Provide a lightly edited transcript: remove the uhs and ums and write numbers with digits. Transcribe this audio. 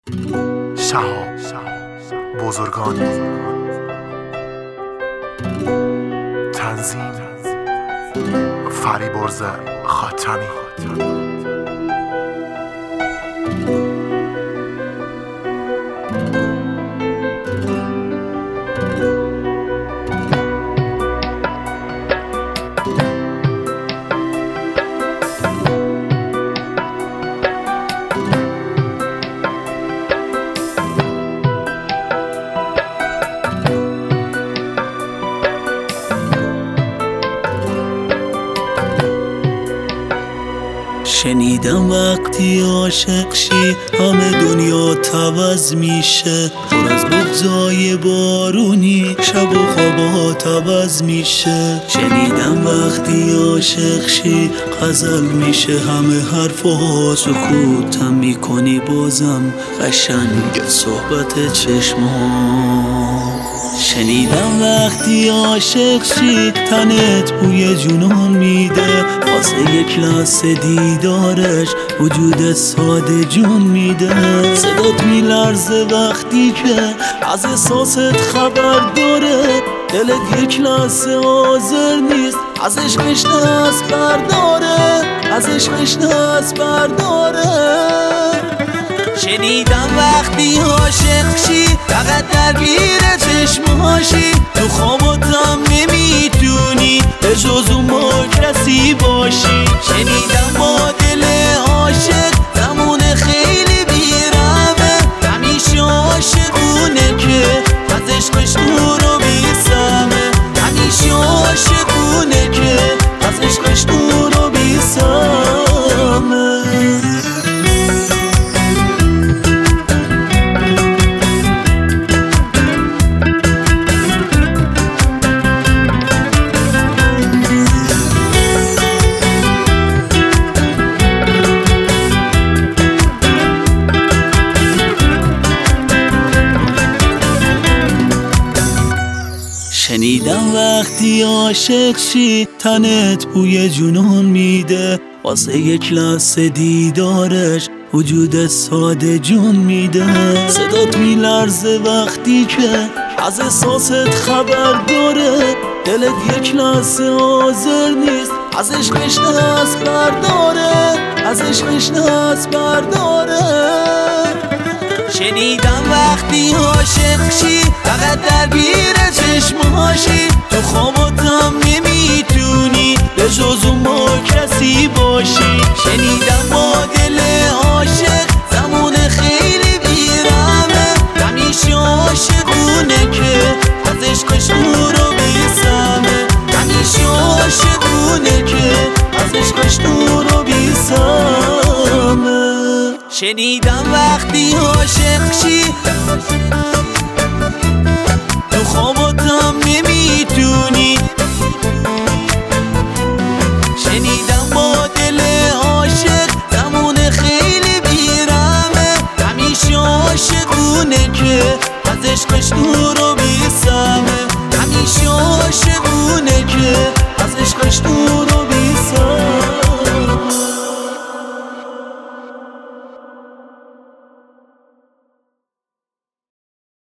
شهاب بزرگانی، تنظیم فریبرز خاتمی. شنیدم وقتی عاشق شی همه دنیا عوض میشه، پر از بغضای بارونی شب و خوابات عوض میشه. شنیدم وقتی عاشق شی غزل میشه همه حرفا، سکوتم میکنی بازم قشنگ صحبت چشما. شنیدم وقتی عاشق شی تنت بوی جنون میده، واسه یک لحظه دیدارش وجود ساده جون میده. صدات میلرزه وقتی که از احساست خبر داره، دلت یک لحظه حاضر نیست از عشقش دست برداره، از عشقش دست برداره. شنیدم وقتی عاشق شی فقط درگیر چشمهاشی، تو خواباتم نمیتونی به جز اون با کسی باشی. شنیدم با دل عاشق زمان خیلی بیرمه، همیشه عاشقونه که از عشقش دور و بیسمه، همیشه عاشقونه که از عشقش دور و بیسمه. شنیدم وقتی عاشق شی تنت بوی جنون میده، واسه یک لحظه دیدارش وجود ساده جون میده. صدات میلرزه وقتی که از احساست خبر داره، دلت یک لحظه حاضر نیست از عشقش دست برداره، از عشقش دست برداره. شنیدم وقتی عاشق شی فقط درگیر چشمهاشی، تو خواباتم نمیتونی به جز اون با کسی باشی. شنیدم با دل عاشق زمان خیلی بیرمه، همیشه عاشقونه که از عشقش دور و بیسمه، همیشه عاشقونه که از عشقش دور و بیسمه. شنیدم وقتی عاشق شی تو خواباتم نمیتونی